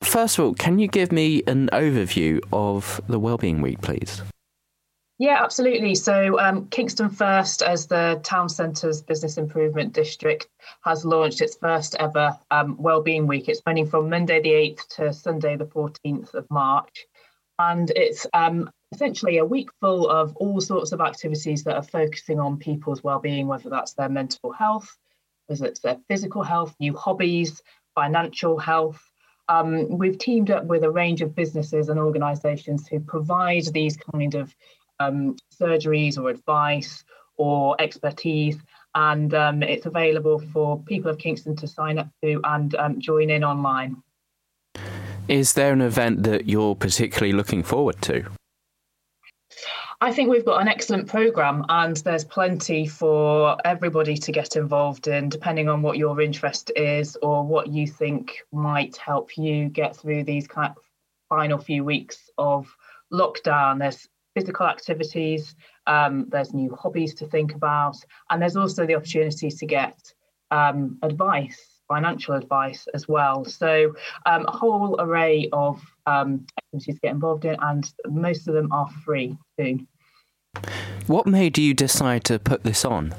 first of all, can you give me an overview of the Wellbeing Week, please? Yeah, absolutely. So Kingston First, as the town centre's business improvement district, has launched its first ever Wellbeing Week. It's running from Monday the 8th to Sunday the 14th of March. And it's essentially a week full of all sorts of activities that are focusing on people's well-being, whether that's their mental health, whether it's their physical health, new hobbies, financial health. We've teamed up with a range of businesses and organisations who provide these kind of surgeries or advice or expertise, and it's available for people of Kingston to sign up to and join in online. Is there an event that you're particularly looking forward to? I think we've got an excellent programme, and there's plenty for everybody to get involved in, depending on what your interest is or what you think might help you get through these kind of final few weeks of lockdown. There's physical activities, there's new hobbies to think about, and there's also the opportunity to get advice, financial advice as well. So a whole array of activities to get involved in, and most of them are free too. What made you decide to put this on?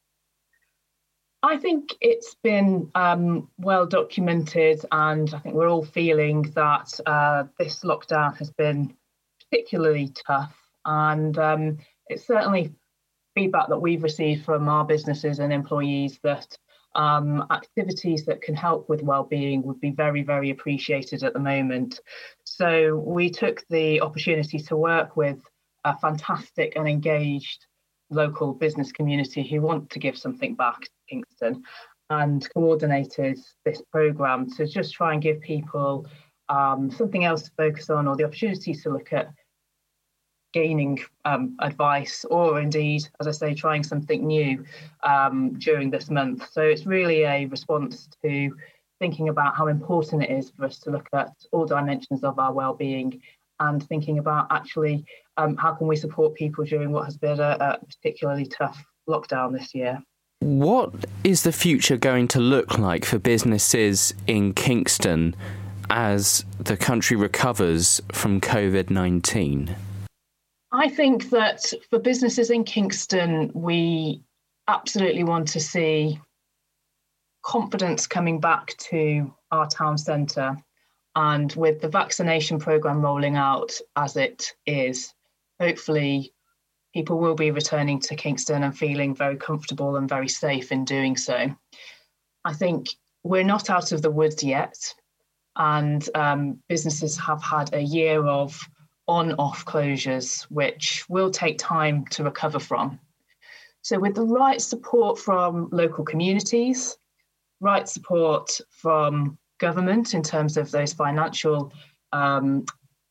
I think it's been well documented, and I think we're all feeling that this lockdown has been particularly tough. And it's certainly feedback that we've received from our businesses and employees that activities that can help with well-being would be very, very appreciated at the moment. So we took the opportunity to work with a fantastic and engaged local business community who want to give something back to Kingston, and coordinated this programme to just try and give people something else to focus on, or the opportunity to look at gaining advice, or indeed, as I say, trying something new during this month. So it's really a response to thinking about how important it is for us to look at all dimensions of our well-being, and thinking about actually how can we support people during what has been a particularly tough lockdown this year. What is the future going to look like for businesses in Kingston as the country recovers from COVID-19? I think that for businesses in Kingston, we absolutely want to see confidence coming back to our town centre. And with the vaccination programme rolling out as it is, hopefully people will be returning to Kingston and feeling very comfortable and very safe in doing so. I think we're not out of the woods yet, and businesses have had a year of on-off closures, which will take time to recover from. So with the right support from local communities, right support from government in terms of those financial updates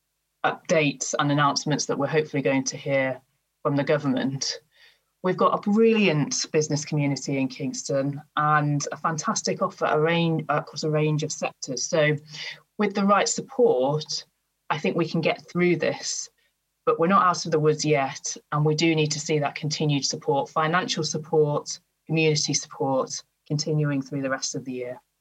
and announcements that we're hopefully going to hear from the government, we've got a brilliant business community in Kingston and a fantastic offer across a range of sectors. So with the right support, I think we can get through this, but we're not out of the woods yet. And we do need to see that continued support, financial support, community support, continuing through the rest of the year.